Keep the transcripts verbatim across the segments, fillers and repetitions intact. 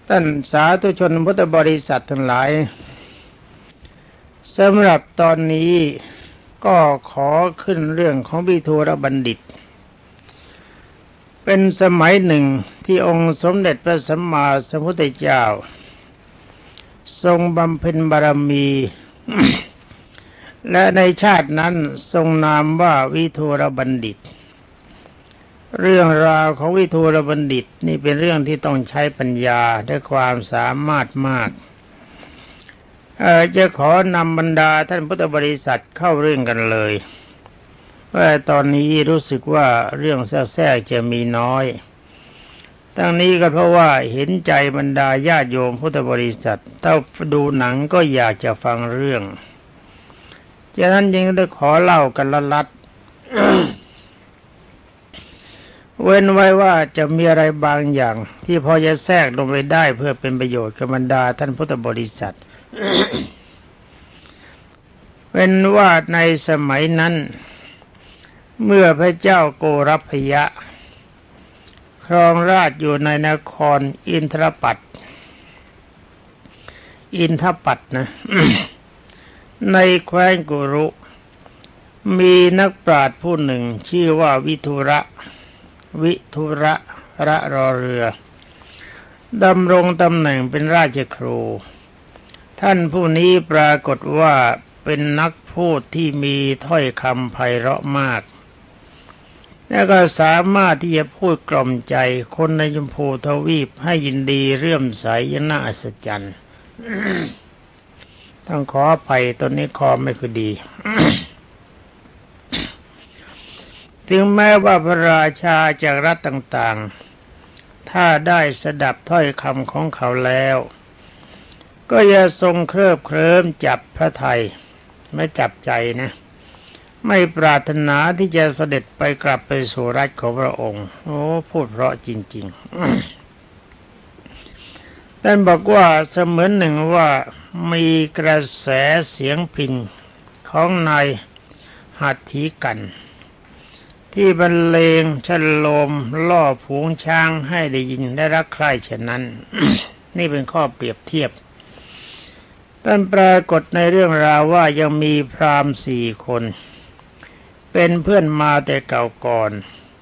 ท่านสาธุชนพุทธบริษัททั้งหลายสำหรับตอนนี้ก็ขอขึ้นเรื่องของวิทูรบัณฑิตเป็นสมัยหนึ่งที่องค์สมเด็จพระสัมมาสัมพุทธเจ้าทรงบำเพ็ญบารมี และในชาตินั้นทรงนามว่าวิทูรบัณฑิตเรื่องราวของวิทูรบัณฑิตนี่เป็นเรื่องที่ต้องใช้ปัญญาและความสามารถมากเอ่อจะขอนำบรรดาท่านพุทธบริษัทเข้าเรื่องกันเลยว่าตอนนี้รู้สึกว่าเรื่องแทรกๆจะมีน้อยทั้งนี้ก็เพราะว่าเห็นใจบรรดาญาติโยมพุทธบริษัทถ้าดูหนังก็อยากจะฟังเรื่องฉะนั้นจึงได้ขอเล่ากันละลัด เว้นไว้ว่าจะมีอะไรบางอย่างที่พอจะแทรกลงไปได้เพื่อเป็นประโยชน์กับบรรดาท่านพุทธบริษัท เป็นว่าในสมัยนั้นเมื่อพระเจ้าโกรพยะครองราชอยู่ในนครอินทรปัตต์อินทปัตต์นะ ในแคว้นกุรุมีนักปราชญ์ผู้หนึ่งชื่อว่าวิทุระวิทุระระรอเรือดำรงตำแหน่งเป็นราชครูท่านผู้นี้ปรากฏว่าเป็นนักพูดที่มีถ้อยคำไพเราะมากแล้วก็สามารถที่จะพูดกล่อมใจคนในชมพูทวีปให้ยินดีเรื่อมใสยน่าอัศจรรย์ ต้องขออภัยตอนนี้คอไม่ค่อยดี ถึงแม้ว่าพระราชาจากรัฐต่างๆถ้าได้สดับถ้อยคำของเขาแล้วก็อย่าทรงเคลิบเคลิ้มจับพระทัยไม่จับใจนะไม่ปรารถนาที่จะเสด็จไปกลับไปสู่ราชของพระองค์โอ้พูดเพราะจริงๆ ท่านบอกว่าเสมือนหนึ่งว่ามีกระแสเสียงพิณของนายหัตถีกันที่บรรเลงฉโลมล่อฝูงช้างให้ได้ยินได้รักใคร่เช่นนั้น นี่เป็นข้อเปรียบเทียบท่านปรากฏในเรื่องราวว่ายังมีพราหมณ์สี่คนเป็นเพื่อนมาแต่เก่าก่อน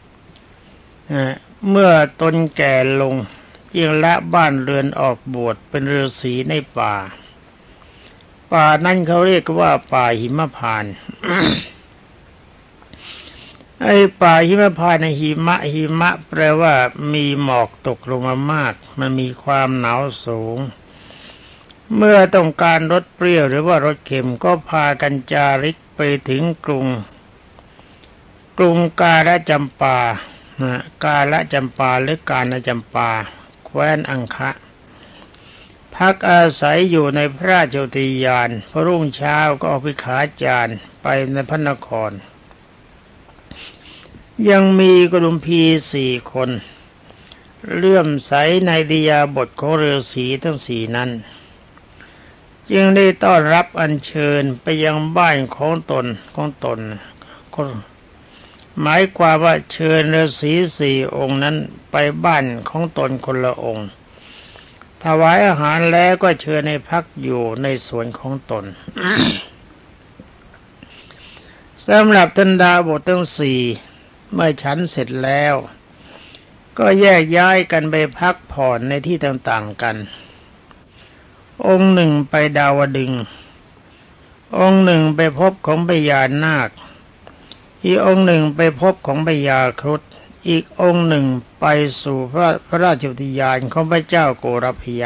เมื่อตนแก่ลงจึงละบ้านเรือนออกบวชเป็นฤาษีในป่าป่านั้นเขาเรียกว่าป่าหิมพานต์ ไอ้ป่าหิมพานต์ในหิมะหิมะแปลว่ามีหมอกตกลงมามากมันมีความหนาวสูงเมื่อต้องการรสเปรี้ยวหรือว่ารสเค็มก็พากันจาริกไปถึงกรุงกรุงกาฬจำปากาฬจำปาหรือกาฬจำปาแคว้นอังคะพักอาศัยอยู่ในพระราชอุทยานพอรุ่งเช้าก็ออกภิกขาจารย์ไปในพระนครยังมีกลุ่มพีสี่คนเลื่อมใสในอิริยาบถของฤาษีทั้งสี่นั้นจึงได้ต้อนรับอัญเชิญไปยังบ้านของตนของตนหมายความว่าเชิญฤาษีสี่องค์นั้นไปบ้านของตนคนละองค์ถวายอาหารแล้วก็เชิญให้พักอยู่ในสวนของตน สำหรับท่านดาบททั้งสี่เมื่อฉันเสร็จแล้วก็แยกย้ายกันไปพักผ่อนในที่ต่างๆกันองค์หนึ่งไปดาวดึงส์องค์หนึ่งไปพบของพญานาคอีกองค์หนึ่งไปพบของพญาครุฑอีกองค์หนึ่งไปสู่พระพระราชอุทยานของพระเจ้าโกรพยะ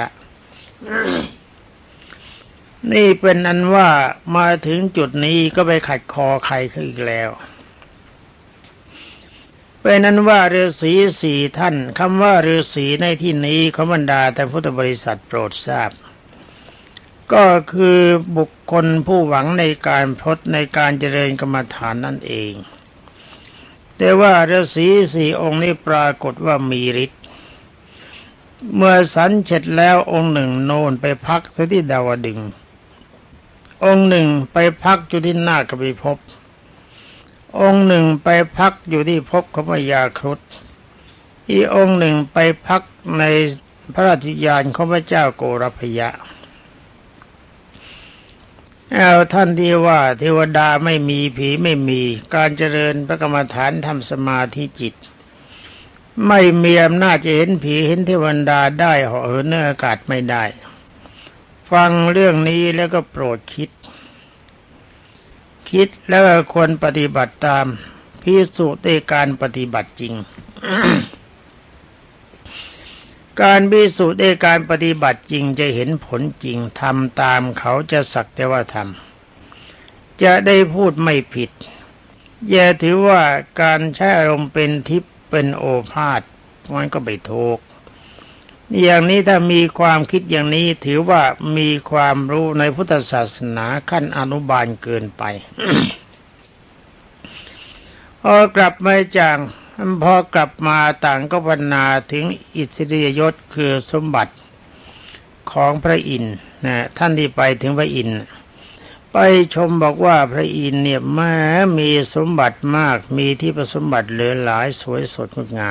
นี่เป็นอันว่ามาถึงจุดนี้ก็ไปขัดคอใครเขาอีกแล้วเป็นนั้นว่าฤาษีสี่ท่านคำว่าฤาษีในที่นี้ขบรรดาแต่พุทธบริษัทโปรดทราบก็คือบุคคลผู้หวังในการพรตในการเจริญกรรมฐานนั่นเองแต่ว่าฤาษีสี่องค์นี้ปรากฏว่ามีฤทธิ์เมื่อสันเสร็จแล้วองค์หนึ่งโน่นไปพักที่ดาวดึงส์องค์หนึ่งไปพักอยู่ที่นาคบิภพองค์หนึ่งไปพักอยู่ที่ภพของพญาครุฑอีกองค์หนึ่งไปพักในพระราชญาณของพระเจ้าโกรพยะเอาท่านที่ว่าเทวดาไม่มีผีไม่มีการเจริญพระกรรมฐานทำสมาธิจิตไม่มีอำนาจจะเห็นผีเห็นเทวดาได้เหาะเหินในอากาศไม่ได้ฟังเรื่องนี้แล้วก็โปรดคิดคิดแล้วก็ควรปฏิบัติตามพิสูจน์ด้วยการปฏิบัติจริง การพิสูจน์ด้วยการปฏิบัติจริงจะเห็นผลจริงทำตามเขาจะสักแต่ว่าทำจะได้พูดไม่ผิดอย่าถือว่าการใช้อารมณ์เป็นทิพย์เป็นโอภาสมันก็ไม่ถูกอย่างนี้ถ้ามีความคิดอย่างนี้ถือว่ามีความรู้ในพุทธศาสนาขั้นอนุบาลเกินไป พอกลับมาจากพอกลับมาต่างก็พรรณนาถึงอิสริยยศคือสมบัติของพระอินทร์นะท่านที่ไปถึงพระอินทร์ไปชมบอกว่าพระอินทร์เนี่ยแม้มีสมบัติมากมีที่ประสมบัติเหลือหลายสวยสดงดงาม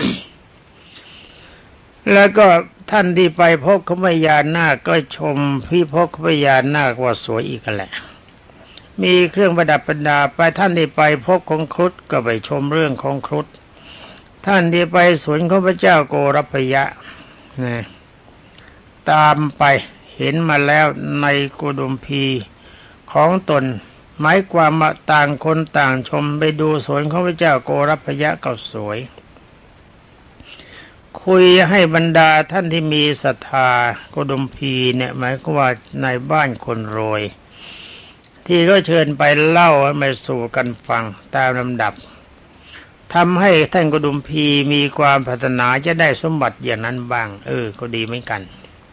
แล้วก็ท่านที่ไปพบขพญานาคก็ชมพี่พบขพญานาคว่าสวยอีกแหละมีเครื่องประดับประดาไปท่านที่ไปพบของครุฑก็ไปชมเรื่องของครุฑท่านที่ไปสวนของพระเจ้าโกรพยะนะตามไปเห็นมาแล้วในกุดุมพีของตนหมายความว่าต่างคนต่างชมไปดูสวนของพระเจ้าโกรพยะก็สวยคุยให้บรรดาท่านที่มีศรัทธากุดุมพีเนี่ยหมายความว่าในบ้านคนรวยที่ก็เชิญไปเล่าให้มาสู่กันฟังตามลำดับทำให้ท่านกุดุมพีมีความปรารถนาจะได้สมบัติอย่างนั้นบ้างเออก็ดีเหมือนกัน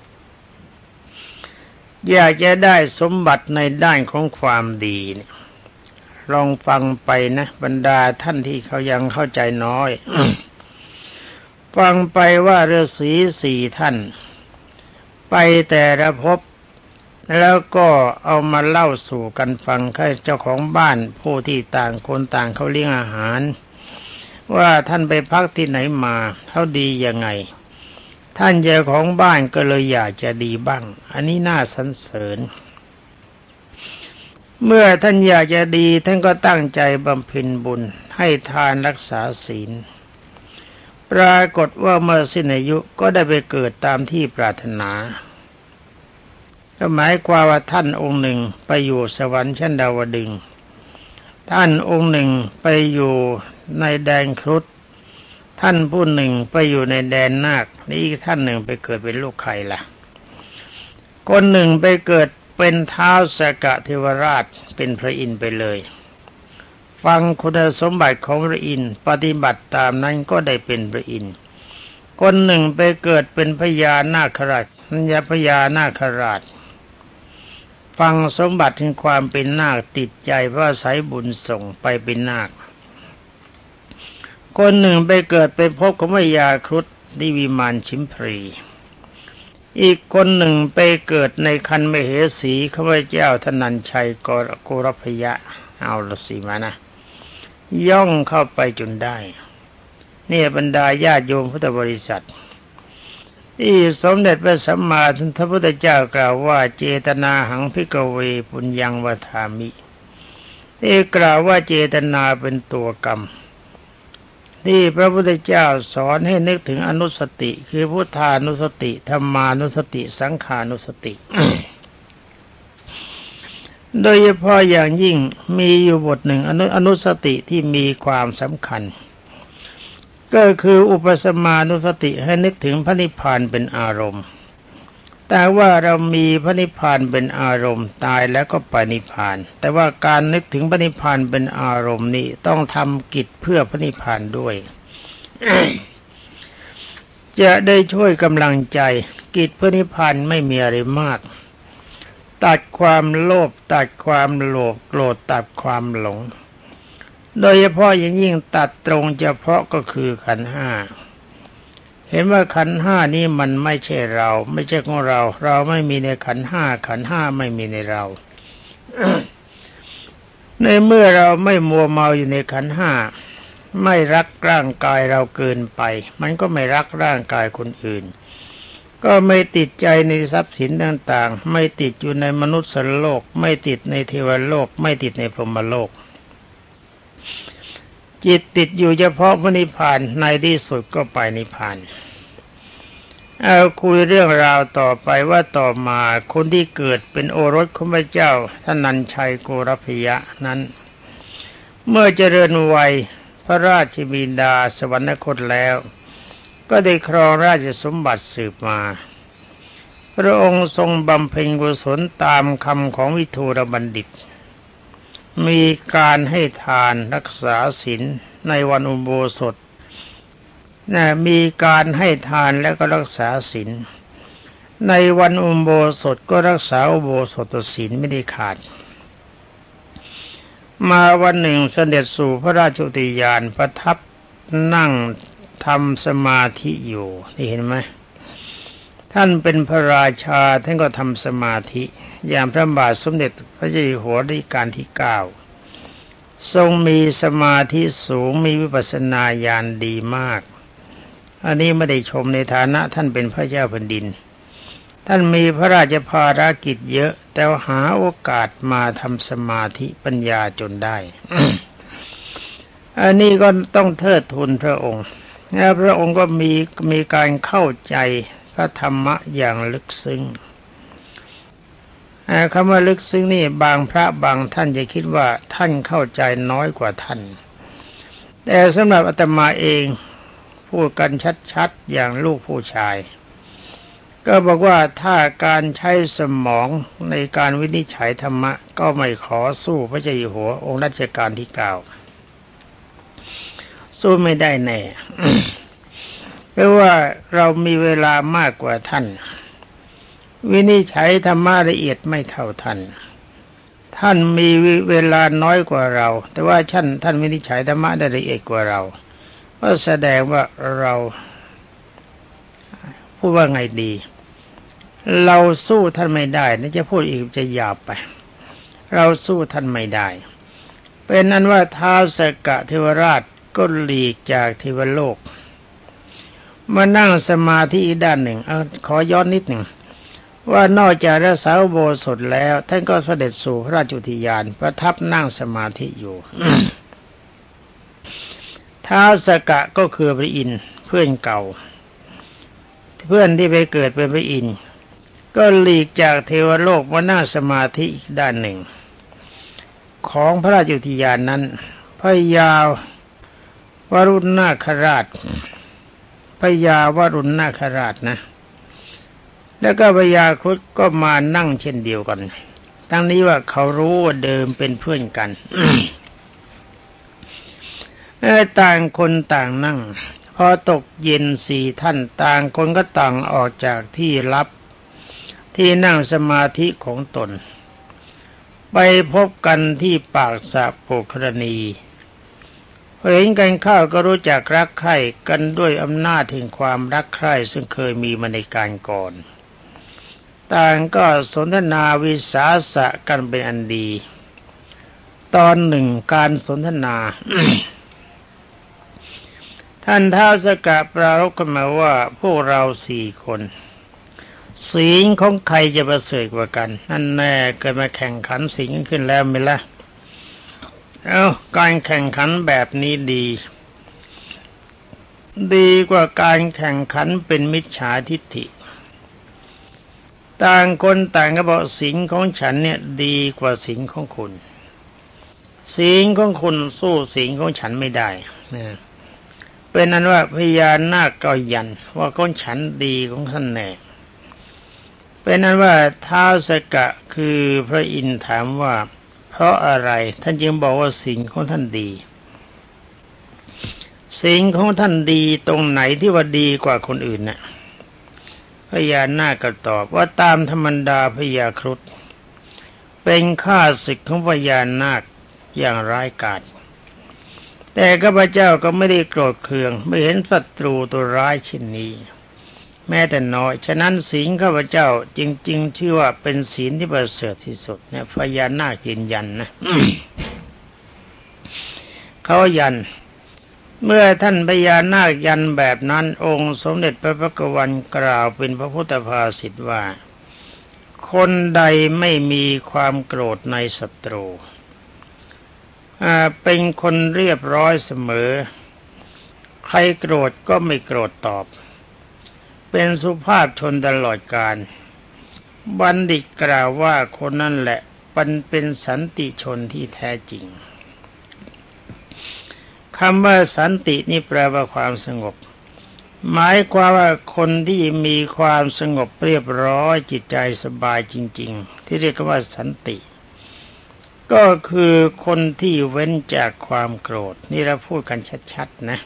อยากจะได้สมบัติในด้านของความดีเนี่ยลองฟังไปนะบรรดาท่านที่เขายังเข้าใจน้อย ฟังไปว่าฤาษีสี่ท่านไปแต่ละภพแล้วก็เอามาเล่าสู่กันฟังให้เจ้าของบ้านผู้ที่ต่างคนต่างเขาเลี้ยงอาหารว่าท่านไปพักที่ไหนมาเขาดียังไงท่านเจ้าของบ้านก็เลยอยากจะดีบ้างอันนี้น่าสรรเสริญเมื่อท่านอยากจะดีท่านก็ตั้งใจบำเพ็ญบุญให้ทานรักษาศีลปรากฏว่าเมื่อสิ้นอายุก็ได้ไปเกิดตามที่ปรารถนาก็หมายความว่าท่านองค์หนึ่งไปอยู่สวรรค์ชั้นดาวดึงส์ท่านองค์หนึ่งไปอยู่ในแดนครุฑท่านผู้หนึ่งไปอยู่ในแดนนาคนี่อีกท่านหนึ่งไปเกิดเป็นลูกใครล่ะคนหนึ่งไปเกิดเป็นท้าวสกเทวราชเป็นพระอินทร์ไปเลยฟังคุณสมบัติของพระอินทร์ปฏิบัติตามนั้นก็ได้เป็นพระอินทร์คนหนึ่งไปเกิดเป็นพญานาคราชนัญญาพญานาคราชฟังสมบัติถึงความเป็นนาคติดใจเพราะอาศัยบุญส่งไปเป็นนาคคนหนึ่งไปเกิดไปพบกับพญาครุฑดิวิมานชิมพรีอีกคนหนึ่งไปเกิดในคันมเหสีข้าพเจ้าธนัญชัยโกรพยะเอาละสิมานะย่องเข้าไปจนได้นี่บรรดาญาติโยมพุทธบริษัทที่สมเด็จพระสัมมาสัมพุทธเจ้ากล่าวว่าเจตนาหังภิกขเวปุญญังวทามิที่กล่าวว่าเจตนาเป็นตัวกรรมที่พระพุทธเจ้าสอนให้นึกถึงอนุสติคือพุทธานุสติธัมมานุสติสังขานุสติ โดยเฉพาะอย่างยิ่งมีอยู่บทหนึ่งอนุอนุสติที่มีความสำคัญก็คืออุปสมานุสติให้นึกถึงพระนิพพานเป็นอารมณ์แต่ว่าเรามีพระนิพพานเป็นอารมณ์ตายแล้วก็ไปนิพพานแต่ว่าการนึกถึงพระนิพพานเป็นอารมณ์นี้ต้องทำกิจเพื่อพระนิพพานด้วย จะได้ช่วยกำลังใจกิจพระนิพพานไม่มีอะไรมากตัดความโลภตัดความโลภโกรธตัดความหลงโดยเฉพาะอย่างยิ่งตัดตรงเฉพาะก็คือขันธ์ห้าเห็นว่าขันธ์ห้านี้มันไม่ใช่เราไม่ใช่ของเราเราไม่มีในขันธ์ห้าขันธ์ห้าไม่มีในเรา ในเมื่อเราไม่มัวเมาอยู่ในขันธ์ห้าไม่รักร่างกายเราเกินไปมันก็ไม่รักร่างกายคนอื่นก็ไม่ติดใจในทรัพย์สินต่างๆไม่ติดอยู่ในมนุษย์โลกไม่ติดในเทวโลกไม่ติดในพรหมโลกจิตติดอยู่เฉพาะพระนิพพานในที่สุดก็ไปนิพพานเอาคุยเรื่องราวต่อไปว่าต่อมาคนที่เกิดเป็นโอรสของพระเจ้าท่านนันชัยโกรพยะนั้นเมื่อเจริญวัยพระราชบิดาสวรรคตแล้วก็ได้ครองราชสมบัติสืบมาพระองค์ทรงบำเพ็ญกุศลตามคำของวิทูรบัณฑิตมีการให้ทานรักษาศีลในวันอุโบสถนะมีการให้ทานแล้วก็รักษาศีลในวันอุโบสถก็รักษาอุโบสถศีลไม่ได้ขาดมาวันหนึ่งเสด็จสู่พระราชอุทยานประทับนั่งทำสมาธิอยู่นี่เห็นไหมท่านเป็นพระราชาท่านก็ทำสมาธิอย่างพระบาทสมเด็จพระเจ้าอยู่หัวรัชกาลที่เก้าทรงมีสมาธิสูงมีวิปัสสนาญาณดีมากอันนี้ไม่ได้ชมในฐานะท่านเป็นพระเจ้าแผ่นดินท่านมีพระราชภารกิจเยอะแต่หาโอกาสมาทำสมาธิปัญญาจนได้ อันนี้ก็ต้องเทิดทูนพระองค์และพระองค์ก็มีมีการเข้าใจพระธรรมะอย่างลึกซึ้งคำว่าลึกซึ้งนี่บางพระบางท่านจะคิดว่าท่านเข้าใจน้อยกว่าท่านแต่สำหรับอาตมาเองพูดกันชัดๆอย่างลูกผู้ชายก็บอกว่าถ้าการใช้สมองในการวินิจฉัยธรรมะก็ไม่ขอสู้พระเจ้าอยู่หัวองค์รัชกาลที่เก้าสู้ไม่ได้แน่ เพราะว่าเรามีเวลามากกว่าท่านวินิจฉัยธรรมะละเอียดไม่เท่าท่านท่านมีเวลาน้อยกว่าเราแต่ว่าท่านท่านวินิจฉัยธรรมะได้ละเอียดกว่าเราก็แสดงว่าเราพูดว่าไงดีเราสู้ท่านไม่ได้นี่จะพูดอีกจะหยาบไปเราสู้ท่านไม่ได้เป็นนั้นว่าท้าวสักกะเทวราชก็หลีกจากเทวโลกมานั่งสมาธิอีกด้านหนึ่งเอาขอย้อนนิดหนึ่งว่านอกจากรักษาอุโบสถแล้วท่านก็เสด็จสู่พระราชอุทยานประทับนั่งสมาธิอยู่ ท้าวสักกะก็คือพระอินทร์เพื่อนเก่าเพื่อนที่ไปเกิดเป็นพระอินทร์ก็หลีกจากเทวโลกมานั่งสมาธิอีกด้านหนึ่งของพระราชอุทยานนั้นพระยาวรุณนาคราชพระยาวรุณนาคราชนะแล้วก็พระยาครุฑก็มานั่งเช่นเดียวกันทั้งนี้ว่าเขารู้ว่าเดิมเป็นเพื่อนกัน ต่างคนต่างนั่งพอตกเย็นสี่ท่านต่างคนก็ต่างออกจากที่ลับที่นั่งสมาธิของตนไปพบกันที่ปากสระโปกรณีพอเห็นกันเข้าก็รู้จักรักใคร่กันด้วยอำนาจแห่งความรักใคร่ซึ่งเคยมีมาในการก่อนต่างก็สนทนาวิสาสะกันเป็นอันดีตอนหนึ่งการสนทนา ท่านท้าวสักกะปรารภขึ้นมาว่าพวกเราสี่คนศีลของใครจะประเสริฐกว่ากันนั่นแน่เกิดมาแข่งขันศีลขึ้นแล้วไหมล่ะเอ้าการแข่งขันแบบนี้ดีดีกว่าการแข่งขันเป็นมิจฉาทิฏฐิต่างคนต่างก็บอกศีลของฉันเนี่ยดีกว่าศีลของคุณศีลของคุณสู้ศีลของฉันไม่ได้นะเป็นนั้นว่าพญานาคก็ยันว่าของฉันดีของท่านแน่เป็นนั้นว่าท้าวสักกะคือพระอินทร์ถามว่าเพราะอะไรท่านจึงบอกว่าศีลของท่านดีศีลของท่านดีตรงไหนที่ว่าดีกว่าคนอื่นน่ะพญานาคก็ตอบว่าตามธรรมดาพญาครุฑเป็นข้าศึกของพญานาคอย่างร้ายกาจแต่ข้าพเจ้าก็ไม่ได้โกรธเคืองไม่เห็นศัตรูตัวร้ายเช่นนี้แม้แต่น้อยฉะนั้นศีลข้าพเจ้าจริงๆชื่อว่าเป็นศีลที่ประเสริฐที่สุดเนี่ยพญานาคยืนยันนะ เขายันเมื่อท่านพญานาคยันแบบนั้นองค์สมเด็จพระพักวันกล่าวเป็นพระพุทธภาษิตว่าคนใดไม่มีความโกรธในศัตรูเป็นคนเรียบร้อยเสมอใครโกรธก็ไม่โกรธตอบเป็นสุภาพชนตลอดกาลบัณฑิตกล่าวว่าคนนั่นแหละมันเป็นสันติชนที่แท้จริงคำว่าสันตินี่แปลว่าความสงบหมายความว่าคนที่มีความสงบเรียบร้อยจิตใจสบายจริงๆที่เรียกว่าสันติก็คือคนที่เว้นจากความโกรธนี่เราพูดกันชัดๆนะ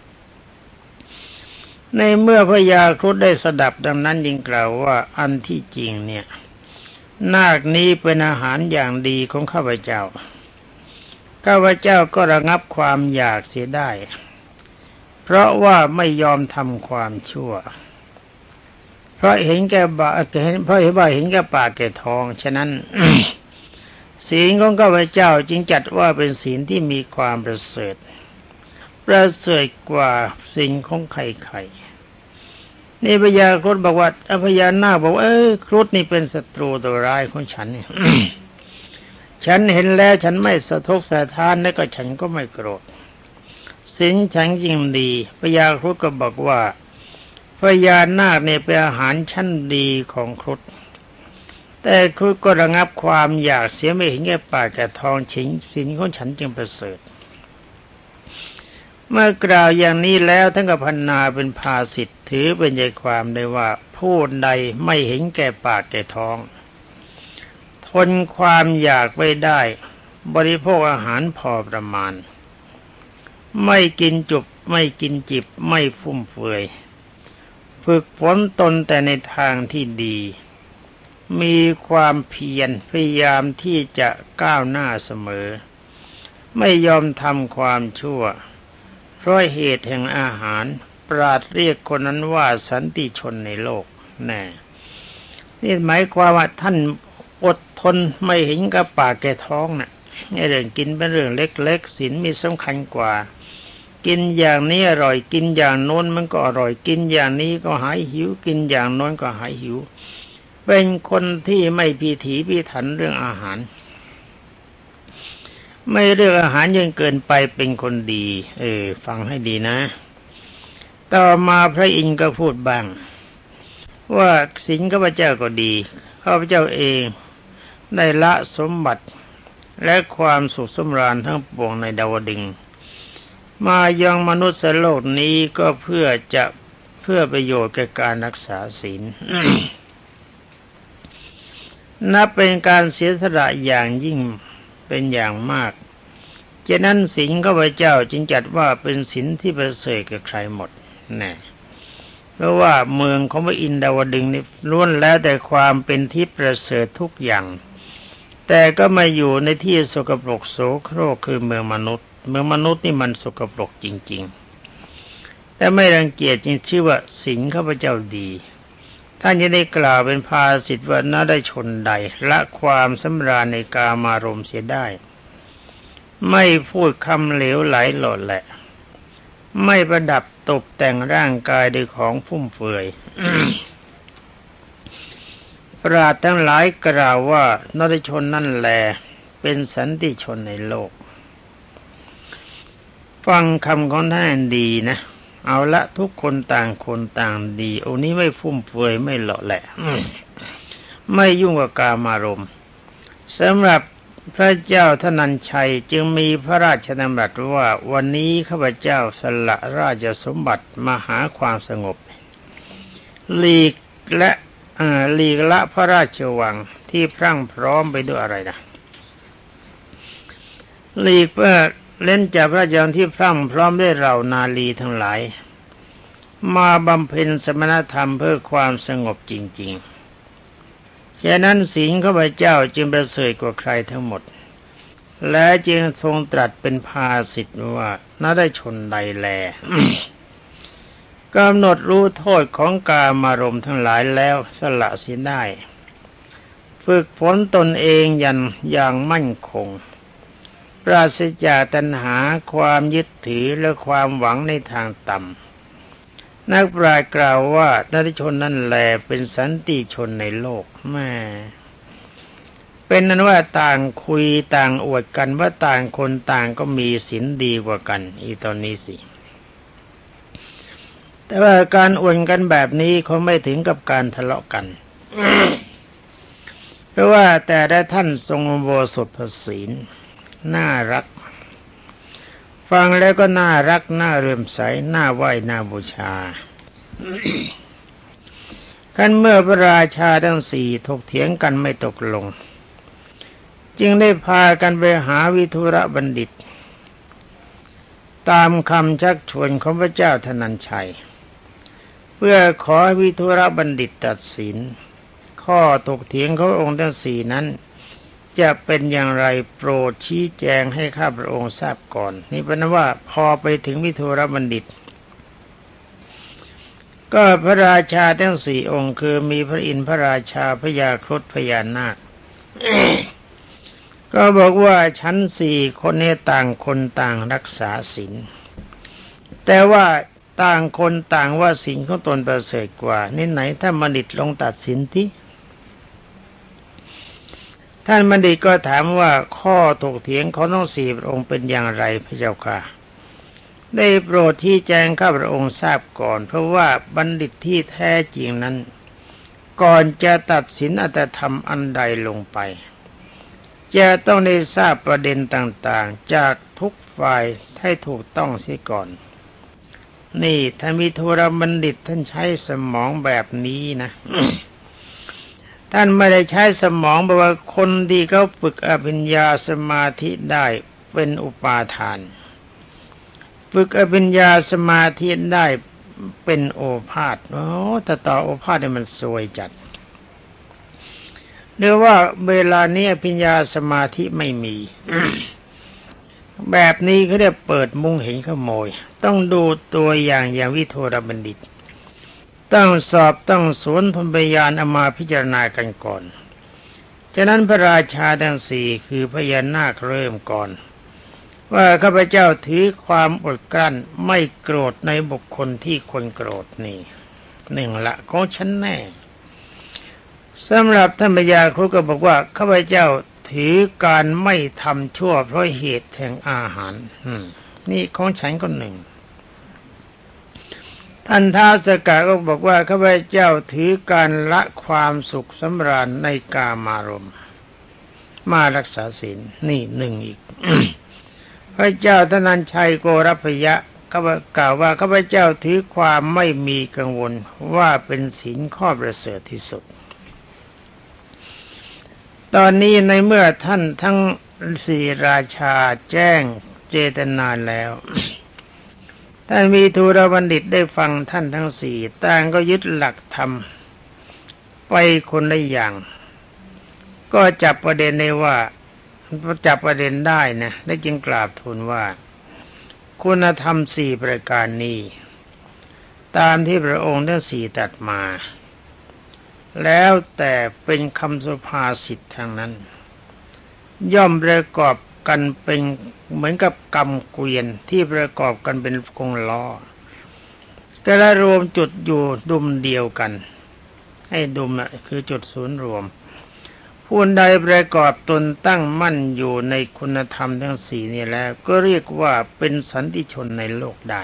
ในเมื่อพญาครุฑได้สดับดังนั้นจึงกล่าวว่าอันที่จริงเนี่ยนาคนี้เป็นอาหารอย่างดีของข้าพเจ้าข้าพเจ้าก็ระงับความอยากเสียได้เพราะว่าไม่ยอมทำความชั่วเพราะเห็นแก่บาเห็นเพราะเห็นว่าเห็นแก่ปากแก่ท้องฉะนั้น ศีลของข้าพเจ้าจึงจัดว่าเป็นศีลที่มีความประเสริฐประเสริฐกว่าสิ่งของใครๆนี่พญาครุฑบอกว่าพญานาคบอกว่าเอ้ยครุฑนี่เป็นศัตรูตัวร้ายของฉัน ฉันเห็นแล้วฉันไม่สะทกสะท้านและก็ฉันก็ไม่โกรธศีลฉันยิ่งดีพญาครุฑก็บอกว่าพญานาคเนี่ยเป็นอาหารชั้นดีของครุฑแต่ครุฑก็ระงับความอยากเสียไม่เห็นแก่ปากแก่ท้องชิงศีลของฉันจึงประเสริฐเมื่อกล่าวอย่างนี้แล้วท่านก็พรรณนาเป็นภาษิตถือเป็นใจความได้ว่าผู้ใดไม่เห็นแก่ปากแก่ท้องทนความอยากไว้ได้บริโภคอาหารพอประมาณไม่กินจุบไม่กินจิบไม่ฟุ่มเฟือยฝึกฝนตนแต่ในทางที่ดีมีความเพียรพยายามที่จะก้าวหน้าเสมอไม่ยอมทำความชั่วเพราะเหตุแห่งอาหารปราดเรียกคนนั้นว่าสันติชนในโลกแน่นี่หมายความว่าท่านอดทนไม่เห็นกับปากแก่ท้องน่ะเรื่องกินเป็นเรื่องเล็กๆศีลมีสำคัญกว่ากินอย่างนี้อร่อยกินอย่างโน้นมันก็อร่อยกินอย่างนี้ก็หายหิวกินอย่างโน้นก็หายหิวเป็นคนที่ไม่พิถีพิถันเรื่องอาหารไม่เลือกอาหารจนเกินไปเป็นคนดีเออฟังให้ดีนะต่อมาพระอินทร์ก็พูดบ้างว่าศีลข้าพเจ้าก็ดีข้าพเจ้าเองได้ละสมบัติและความสุขสำราญทั้งปวงในดาวดึงส์มายังมนุษย์โลกนี้ก็เพื่อจะเพื่อประโยชน์แก่การรักษาศีล นับเป็นการเสียสละอย่างยิ่งเป็นอย่างมากฉะนั้นศีลข้าพเจ้าจึงจัดว่าเป็นศีลที่ประเสริฐกับใครหมดแน่เพราะว่าเมืองของพระอินทร์ดาวดึงส์นี่ล้วนแล้วแต่ความเป็นที่ประเสริฐทุกอย่างแต่ก็มาอยู่ในที่สกปรกโสโครกคือเมืองมนุษย์เมืองมนุษย์นี่มันสกปรกจริงๆแต่ไม่รังเกียจจึงชื่อว่าศีลข้าพเจ้าดีท่านจะได้กล่าวเป็นภาษิตว่าน่าได้ชนใดละความสำราญในกามารมณ์เสียได้ไม่พูดคำเหลวไหลหลดแหละไม่ประดับตกแต่งร่างกายด้วยของฟุ่มเฟือย ปราชญ์ทั้งหลายกล่าวว่านรชนนั่นแลเป็นสันติชนในโลกฟังคำของท่านดีนะเอาละทุกคนต่างคนต่างดีโอ้นี้ไม่ฟุ่มเฟือยไม่เลาะแหละไม่ยุ่งกับกามารมณ์สำหรับพระเจ้าธนัญชัยจึงมีพระราชดำรัสว่าวันนี้ข้าพเจ้าสละราชสมบัติมาหาความสงบหลีกและหลีกละพระราชวังที่พรั่งพร้อมไปด้วยอะไรนะหลีกเพื่อเล่นจากพระราชวังที่พรั่งพร้อมด้วยเรานาลีทั้งหลายมาบำเพ็ญสมณธรรมเพื่อความสงบจริงๆฉะนั้นศีลข้าพเจ้าจึงประเสริฐกว่าใครทั้งหมดและจึงทรงตรัสเป็นภาษิตว่าน่าได้ชนใดแล กำหนดรู้โทษของกามารมณ์ทั้งหลายแล้วสละเสียได้ฝึกฝนตนเองยันอย่างมั่นคงปราศจากตัณหาความยึดถือและความหวังในทางต่ำนักปราชญ์กล่าวว่าสาธุชนนั่นแหละเป็นสันติชนในโลกแม่เป็นนั้นว่าต่างคุยต่างอวดกันว่าต่างคนต่างก็มีศีลดีกว่ากันอีตอนนี้สิแต่ว่าการอวดกันแบบนี้เขาไม่ถึงกับการทะเลาะกัน เพราะว่าแต่ละท่านทรงอุโบสถศีลน่ารักฟังแล้วก็น่ารักน่าเรื่มใสน่าไหว้น่าบูชา ขั้นเมื่อพระราชาทั้งสี่ถกเถียงกันไม่ตกลงจึงได้พากันไปหาวิทุรบัณฑิตตามคำชักชวนของพระเจ้าธนัญชัยเพื่อขอให้วิทุรบัณฑิตตัดสินข้อถกเถียงขององค์ทั้งสี่นั้นจะเป็นอย่างไรโปรดชี้แจงให้ข้าพระองค์ทราบก่อนนี่เป็นว่าพอไปถึงวิทุรบัณฑิตก็พระราชาทั้งสี่องค์คือมีพระอินทร์พระราชาพญาครุฑพญานาค ก็บอกว่าชั้นสี่คนนี้ต่างคนต่างรักษาศีลแต่ว่าต่างคนต่างว่าศีลของตนประเสริฐกว่านี่ไหนถ้าบัณฑิตลงตัดสินที่ท่านบัณฑิตก็ถามว่าข้อถกเถียงของทั้งสี่พระองค์เป็นอย่างไรพระเจ้าค่ะได้โปรดที่แจ้งข้าพระองค์ทราบก่อนเพราะว่าบัณฑิตที่แท้จริงนั้นก่อนจะตัดสินอัตธรรมอันใดลงไปจะต้องได้ทราบประเด็นต่างๆจากทุกฝ่ายให้ถูกต้องเสียก่อนนี่ถ้ามีโทรบัณฑิตท่านใช้สมองแบบนี้นะ ท่านไม่ได้ใช้สมองแบบว่าคนที่เขาฝึกอภิญญาสมาธิได้เป็นอุปาทานฝึกอภิญญาสมาธิได้เป็นโอภาสโอ้แต่ต่อโอภาสเนี่ยมันซวยจัดหรือว่าเวลานี้อภิญญาสมาธิไม่มี แบบนี้เขาเรียกเปิดมุ้งเห็นขโมยต้องดูตัวอย่างอย่างวิโทรบัณฑิตต้องสอบต้องสวนทนพยานเอามาพิจารณากันก่อนฉะนั้นพระราชาทั้งสี่คือพญานาคเริ่มก่อนว่าข้าพเจ้าถือความอดกลั้นไม่โกรธในบุคคลที่ควรโกรธนี่หนึ่งละของฉันแน่สำหรับท่านพญาครุฑก็บอกว่าข้าพเจ้าถือการไม่ทำชั่วเพราะเหตุแห่งอาหารนี่ของฉันก็หนึ่งท่านท้าวสกะก็บอกว่าข้าพเจ้าถือการละความสุขสำราญในกามารมณ์มารักษาศีลนี่หนึ่งอีก พระเจ้าธนัญชัยโกรพยะก็กล่าวว่าข้าพเจ้าถือความไม่มีกังวลว่าเป็นศีลข้อประเสริฐที่สุดตอนนี้ในเมื่อท่านทั้งสี่ราชาแจ้งเจตนาแล้วท่านมีทูรบัณฑิตได้ฟังท่านทั้งสี่ต่างก็ยึดหลักธรรมไปคนละอย่างก็จับประเด็นได้ว่าจับประเด็นได้นะได้จึงกราบทูลว่าคุณธรรมสี่ประการนี้ตามที่พระองค์ทั้งสี่ตรัสมาแล้วแต่เป็นคำสุภาษิตทางนั้นย่อมประกอบกันเป็นเหมือนกับกำเกวียนที่ประกอบกันเป็นกงล้อแต่ละรวมจุดอยู่ดุมเดียวกันให้ดุมน่ะคือจุดศูนย์รวมผู้ใดประกอบตนตั้งมั่นอยู่ในคุณธรรมทั้งสี่นี้แล้วก็เรียกว่าเป็นสันติชนในโลกได้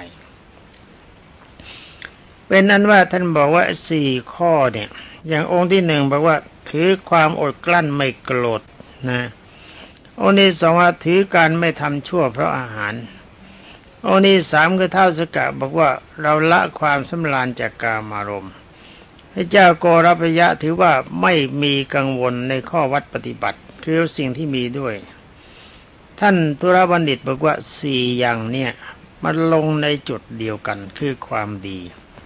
เป็นนั้นว่าท่านบอกว่าสี่ข้อเนี่ยอย่างองค์ที่หนึ่งบอกว่าถือความอดกลั้นไม่โกรธนะองค์ที่สองว่าถือการไม่ทำชั่วเพราะอาหารองค์ที่สามคือท้าวสกะบอกว่าเราละความสำราญจากกามารมณ์พระเจ้าโกรพยะถือว่าไม่มีกังวลในข้อวัดปฏิบัติคือสิ่งที่มีด้วยท่านธุรบัณฑิตบอกว่าสี่อย่างเนี่ยมันลงในจุดเดียวกันคือความดี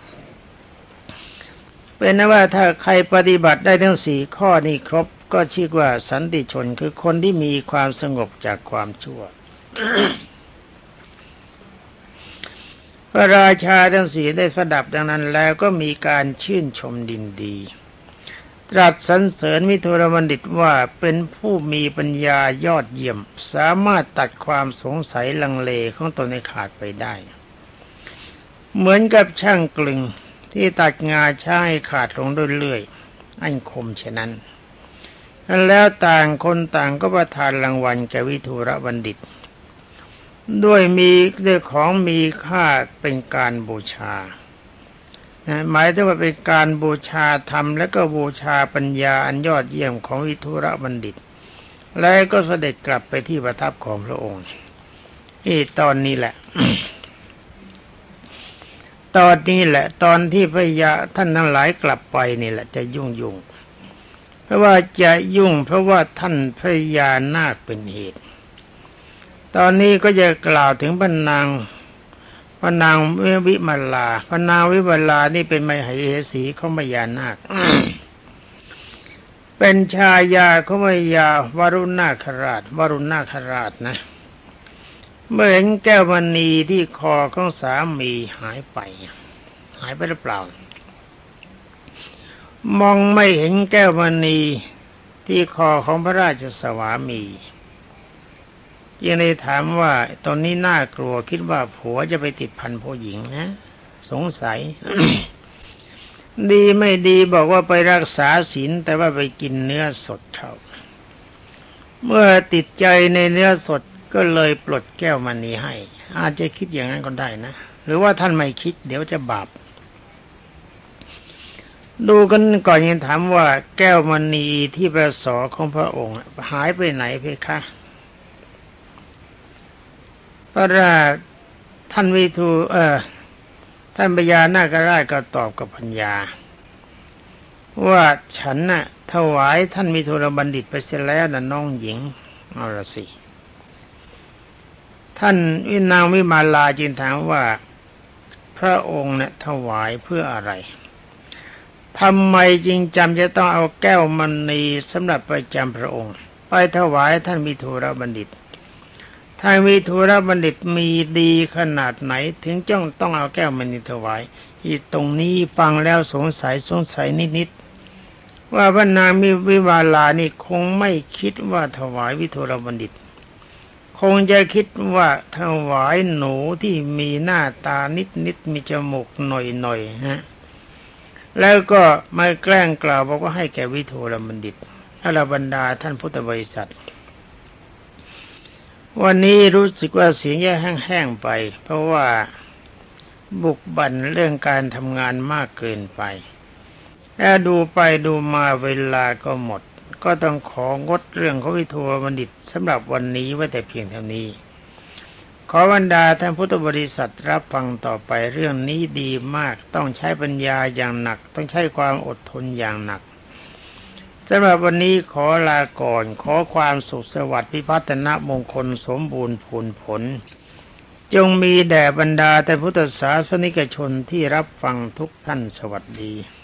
เป็นนะว่าถ้าใครปฏิบัติได้ทั้งสี่ข้อนี้ครบก็ชื่อว่าสันติชนคือคนที่มีความสงบจากความชั่ว พระราชาทั้งสี่ได้สดับดังนั้นแล้วก็มีการชื่นชมดินดีตรัสสรรเสริญวิทูรบัณฑิตว่าเป็นผู้มีปัญญายอดเยี่ยมสามารถตัดความสงสัยลังเลของตนให้ขาดไปได้เหมือนกับช่างกลึงที่ตัดงาช้างให้ขาดลงด้วยเลื่อยอันคมฉะนั้นแล้วต่างคนต่างก็ประทานรางวัลแก่วิทูรบัณฑิตด้วยมีด้วยของมีค่าเป็นการบูชาหมายถึงว่าเป็นการบูชาธรรมและก็บูชาปัญญาอันยอดเยี่ยมของวิทูรบัณฑิตแล้วก็เสด็จกลับไปที่ประทับของพระองค์ที่ตอนนี้แหละ ตอนนี้แหละตอนที่พระยาท่านทั้งหลายกลับไปนี่แหละจะยุ่งยุ่งเพราะว่าจะยุ่งเพราะว่าท่านพระยานาคเป็นเหตุตอนนี้ก็จะกล่าวถึงพระนางพระนางวิมาลาพระนางวิมาลานี่เป็นมเหสีของพญานาค เป็นชายาของพญาวรุณนาคราชวรุณนาคราชนะเมื่อเห็นแก้วมณีที่คอของสามีหายไปหายไปหรือเปล่ามองไม่เห็นแก้วมณีที่คอของพระราชสวามียังได้ถามว่าตอนนี้น่ากลัวคิดว่าผัวจะไปติดพันผู้หญิงนะสงสัย ดีไม่ดีบอกว่าไปรักษาศีลแต่ว่าไปกินเนื้อสดเขาเมื่อติดใจในเนื้อสดก็เลยปลดแก้วมณีให้อาจจะคิดอย่างนั้นก็ได้นะหรือว่าท่านไม่คิดเดี๋ยวจะบาปดูกันก่อนยังถามว่าแก้วมณีที่ประสอของพระองค์หายไปไหนเพคะพระราชท่านวิทูเอ่อท่านพญานาคราชก็ตอบกับปัญญาว่าฉันน่ะถวายท่านวิทูรบัณฑิตไปเสียแล้วนะน้องหญิงเอาละสิท่านวินางวิมาลาจึงถามว่าพระองค์เนี่ยถวายเพื่ออะไรทำไมจึงจำจะต้องเอาแก้วมณีสำหรับประจำพระองค์ไปถวายท่านวิทูรบัณฑิตท่านวิทูรบัณฑิตมีดีขนาดไหนถึงจ้องต้องเอาแก้วมณีถวายอีตรงนี้ฟังแล้วสงสัยสงสัยนิดๆว่าพระนางวิวาลานี่คงไม่คิดว่าถวายวิทูรบัณฑิตคงจะคิดว่าถวายหนูที่มีหน้าตานิดๆมีจมูกหน่อยๆฮะแล้วก็มาแกล้งกล่าวบอกว่าให้แก่วิทูรบัณฑิตอรบรรดาท่านพุทธบริษัทวันนี้รู้สึกว่าเสียงแห้งๆไปเพราะว่าบุกบั่นเรื่องการทำงานมากเกินไปแล้วดูไปดูมาเวลาก็หมดก็ต้องของดเรื่องของวิทูรบัณฑิตสำหรับวันนี้ไว้แต่เพียงเท่านี้ขอบรรดาท่านพุทธบริษัทรับฟังต่อไปเรื่องนี้ดีมากต้องใช้ปัญญาอย่างหนักต้องใช้ความอดทนอย่างหนักสำหรับวันนี้ขอลาก่อนขอความสุขสวัสดิ์พิพัฒนมงคลสมบูรณ์ผลผลจงมีแด่บรรดาแต่พุทธศาสนิกชนที่รับฟังทุกท่านสวัสดี